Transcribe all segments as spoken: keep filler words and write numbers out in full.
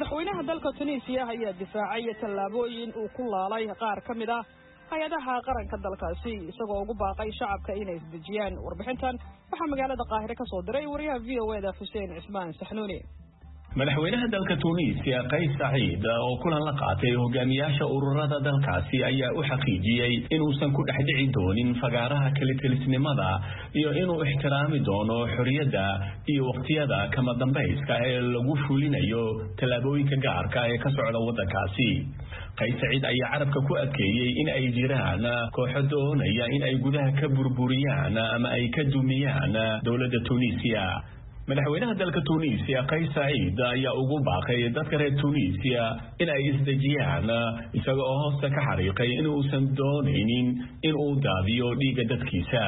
madaxweynaha dalka Tunisia ayaa difaacay tallaabooyin uu ku laalay qaar ka mid ah hay'adaha qaranka dalkaasi isagoo ugu baaqay shacabka inay isdejiyaan. Warbixintan waxaa magaalada Qaahire ka soo diray wariyaha V O A da Hussein Ismaan Saxnuuni. madaxweynaha dalka Tunisia Kais Saied oo kulan la qaatay hogaamiyaasha ururada dalkaasi ayaa u xaqiijiyay inuusan ku dhaxdhicin doonin fagaaraha kalitalisnimada iyo inuu ixtiraami doono xorriyadda iyo waqtiyada kama dambayska ee lagu fulinayo tallaabooyinka gaarka ee ka socda waddankaasi. Kais Saied ayaa carabka ku adkeeyay in ay jiraan kooxo doonaya in ay gudaha ka burburiyaan ama ay ka dumiyaan dowladda Tunisia. madaxweynaha dalka Tunisia Kais Saied ayaa ugu baaqay dadka reer Tunisia in ay isdejiyaan isaga oo hoosta ka xariiqay in uusan doonaynin in uu daadiyo dhiigga dadkiisa.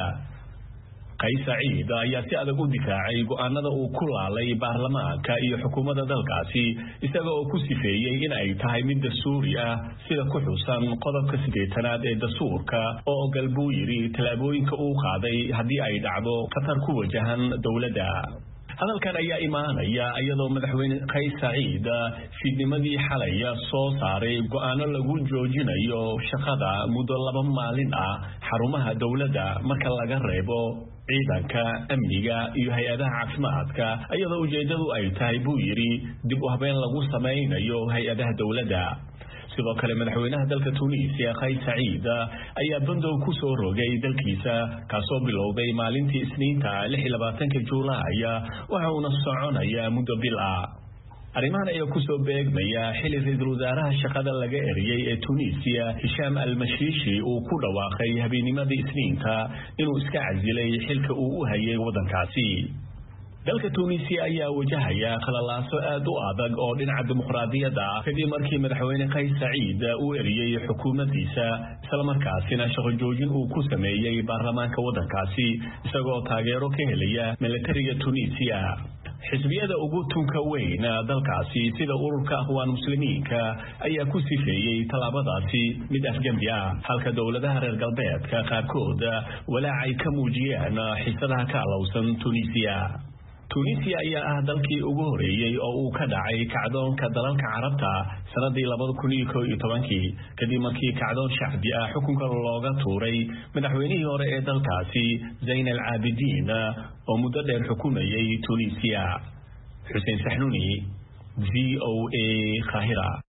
Kais Saied ayaa si adag u difaacay go'aanada uu ku laalay baarlamaanka iyo xukuumadda dalkaasi isaga oo ku sifeeyay in ay tahay mid dastuuri ah sida ku xusan qodobka sideetanaad ee dastuurka oo ogal buu yiri tallaabooyinka uu qaaday haddii ay dhacdo khatar ku wajahan dowladda. hadalkan ayaa imaanaya iyadoo madaxweyne Kais Saied fiidnimadii xalay soo saaray go'aano lagu joojinayo shaqada muddo laba maalin ah xarumaha dowladda marka laga reebo ciidanka amniga iyo hay'adaha caafimaadka iyadoo ujeedadu ay tahay buu yiri dib u habeyn lagu sameynayo hay'adaha dowladda. sidoo kale madaxweynaha dalka Tunisia Kais Saied ayaa bandow ku soo rogay dalkiisa kaasoo bilowday maalintii Isniinta lix iyo labaatanka Juulaay waxa uu soconayaa muddo bil ah. arrimahan ayaa ku soo beegmaya xilli ra'iisul wasaaraha shaqada laga eriyay ee Tunisia Hisham al-Mashishi uu ku dhawaaqay habeennimadii Isniinta inuu iska casilay xilka uu u hayay waddankaasi. dalka Tunisia ayaa wajahaya khalalaaso aad u adag oo dhinaca dimuqraadiyadda kadib markii madaxweyne Kais Saied uu eriyay xukuumaddiisa isla markaasina shaqo joojin uu ku sameeyay baarlamaanka waddankaasi isagoo taageero ka helaya militariga Tunisia. xisbiyada ugu tunka weyn dalkaasi sida ururka Aqwaan Muslimiinka ayaa ku sifeeyay talaabadaasi mid afgembi ah halka dowladaha reer galbeedka qaarkood walaac ay ka muujiyeen xiisadaha ka alowsan Tunisia. Tunisia ayaa ah dalkii ugu horeeyay oo uu ka dhacay kacdoonka dalalka Carabta sanadii laba kun iyo kow iyo toban kadib markii kacdoon shacbi ah xukunka looga tuuray madaxweynihii hore ee dalkaasi Zayn al-Abidin oo muddo dheer xukumayay Tunisia. Hussein Saxnuuni, V O A Qaahira.